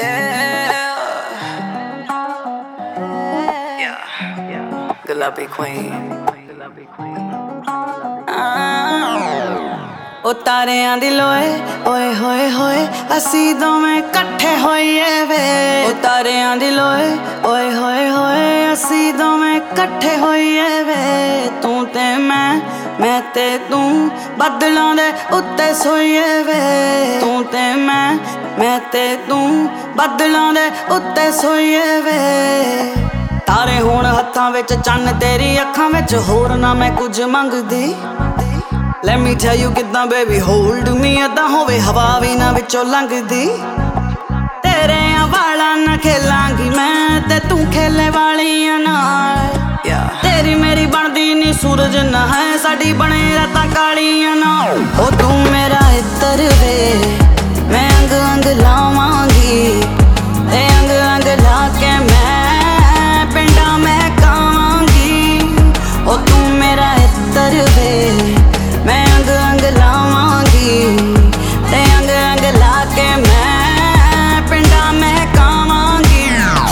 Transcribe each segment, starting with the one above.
Gullaby queen. ਉਹ ਤਾਰਿਆਂ ਦੀ ਲੋਏ ਓਏ ਹੋਏ ਹੋਏ ਅਸੀਂ ਦੋਵੇਂ ਇਕੱਠੇ ਹੋਈਏ ਵੇ। ਉਹ ਤਾਰਿਆਂ ਦੀ ਲੋਏ ਓਏ ਹੋਏ ਹੋਏ ਅਸੀਂ ਦੋਵੇਂ ਇਕੱਠੇ ਹੋਈਏ ਵੇ। ਤੂੰ ਤੇ ਮੈਂ ਤੇ ਤੂੰ ਬੱਦਲਾਂ ਦੇ ਉੱਤੇ ਸੋਈਏ ਵੇ। ਤੂੰ ਤੇ ਮੈਂ ਤੇ ਤੂੰ ਬੱਦਲਾਂ ਦੇ ਉੱਤੇ ਸੋਈਏ ਵੇ। ਤਾਰੇ ਹੋਣ ਹੱਥਾਂ ਵਿੱਚ ਚੰਨ ਤੇਰੀ ਅੱਖਾਂ ਵਿੱਚ ਹੋਰ ਨਾ ਮੈਂ ਕੁਝ ਮੰਗਦੀ। Let me tell you ਕਿੱਦਾਂ baby hold me ਏਦਾਂ ਹੋਵੇ ਹਵਾ ਵੀ ਨਾ ਵਿੱਚੋਂ ਲੰਘਦੀ। ਤੇਰੇ ਵਾਲਾਂ ਨਾਲ ਖੇਲਾਂਗੀ ਮੈਂ ਤੇ ਤੂੰ ਖੇਲੇ ਵਾਲੀਆਂ ਨਾਲ। ਤੇਰੀ ਮੇਰੀ ਬਣਦੀ ਨੀ ਸੂਰਜ ਨਾ ਹੈ ਸਾਡੀ ਬਣੇ ਰਾਤਾਂ ਕਾਲੀਆਂ ਨਾਲ। ਉਹ ਤੂੰ ਮੇਰਾ ਇੱਤਰ ਵੇ ਮੈਂ ਅੰਗ ਅੰਗ ਲਾਵਾਂਗੀ ਤੇ ਅੰਗ ਅੰਗ ਲਾ ਕੇ ਮੈਂ ਪਿੰਡਾਂ ਮੈਂ ਕਾਵਾਂਗੀ। ਉਹ ਤੂੰ ਮੇਰਾ ਇੱਤਰ ਵੇ ਮੈਂ ਅੰਗ ਅੰਗ ਲਾਵਾਂਗੀ ਤੇ ਅੰਗ ਅੰਗ ਲਾ ਕੇ ਮੈਂ ਪਿੰਡਾਂ ਮੈਂ ਕਾਵਾਂਗੀ।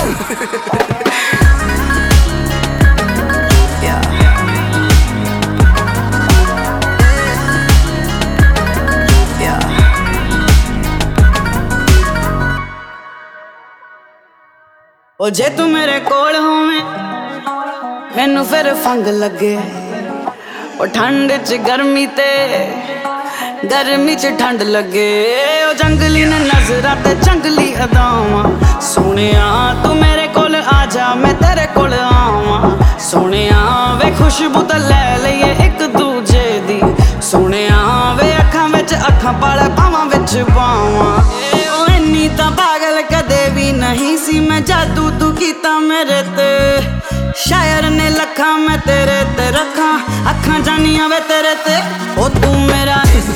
ਉਹ ਜੇ ਤੂੰ ਮੇਰੇ ਕੋਲ ਹੋਵੇਂ ਮੈਨੂੰ ਫਿਰ ਫੰਗ ਲੱਗੇ। ਉਹ ਠੰਡ ਚ ਗਰਮੀ ਤੇ ਗਰਮੀ ਚ ਠੰਡ ਲੱਗੇ। ਉਹ ਜੰਗਲੀ ਨੇ ਨਜ਼ਰਾਂ ਤੇ ਜੰਗਲੀ ਅਦਾਵਾਂ। ਸੋਹਣਿਆ ਤੂੰ ਮੇਰੇ ਕੋਲ ਆ ਜਾ ਮੈਂ ਤੇਰੇ ਕੋਲ ਆਵਾਂ। ਸੋਹਣਿਆ ਵੇ ਖੁਸ਼ਬੂ ਤਾਂ ਲੈ ਲਈਏ ਇੱਕ ਦੂਜੇ ਦੀ। ਸੋਹਣਿਆ ਵੇ ਅੱਖਾਂ ਵਿੱਚ ਅੱਖਾਂ ਪਾਲੇ ਬਾਹਾਂ ਵਿੱਚ ਬਾਵਾਂ। ਉਹ ਇੰਨੀ ਤਾਂ ਪਾਗਲ ਕਦੇ ਵੀ ਨਹੀਂ ਸੀ ਮੈਂ ਜਾਦੂ ਤੂੰ ਕੀਤਾ ਮੇਰੇ ਤੇ। ਸ਼ਾਇਰ ਨੇ ਲੱਖਾਂ ਮੈਂ ਤੇਰੇ ਤੇ ਰੱਖਾਂ ਅੱਖਾਂ ਜਾਨੀਆਂ ਵੇ ਤੇਰੇ ਤੇ। ਉਹ ਤੂੰ ਮੇਰਾ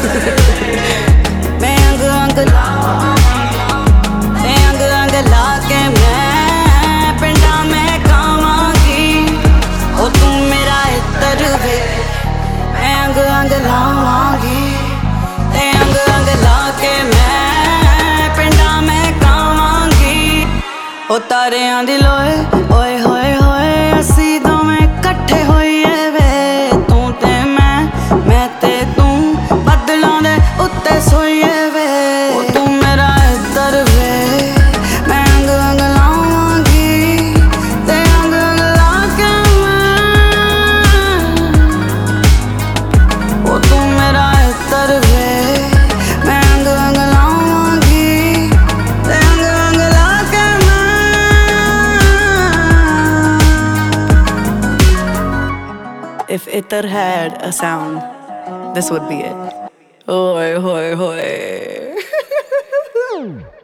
ਮੈਂ ਅੰਗ ਅੰਗ ਤੇ ਅੰਗ ਅੰਗ ਲਾ ਕੇ ਮੈਂ ਪਿੰਡਾਂ ਮੈਂ ਕਾਵਾਂਗੀ। ਉਹ ਤੂੰ ਮੇਰਾ ਇੱਤਰ ਵੇ ਮੈਂ ਅੰਗ ਅੰਗ ਲਾਵਾਂਗੀ ਤੇ ਅੰਗ ਅੰਗ ਲਾ ਕੇ ਮੈਂ ਪਿੰਡਾਂ ਮੈਂ ਕਾਵਾਂਗੀ। ਉਹ ਤਾਰਿਆਂ ਦੀ ਲੋਏ ਓਏ ਹੋਏ ਹੋਏ ਅਸੀਂ ਦੋਵੇਂ ਇਕੱਠੇ ਹੋਈਏ ਵੇ। ਤੂੰ ਤੇ ਮੈਂ ਤੇ ਤੂੰ ਬੱਦਲਾਂ ਦੇ ਉੱਤੇ ਸੋਈਏ ਵੇ। ਉਹ ਤੂੰ ਮੇਰਾ ਇੱਤਰ ਵੇ ਮੈਂ ਅੰਗ ਅੰਗ ਲਾਵਾਂਗੀ ਤੇ ਅੰਗ ਅੰਗ ਲਾ ਕੇ ਮੈਂ। ਉਹ ਤੂੰ ਮੇਰਾ ਇੱਤਰ ਵੇ ਮੈਂ ਅੰਗ ਅੰਗ ਲਾਵਾਂਗੀ ਤੇ ਅੰਗ ਅੰਗ ਲਾ ਕੇ ਮੈਂ। If Ittar had a sound, this would be it. Hoy, hoy, hoy.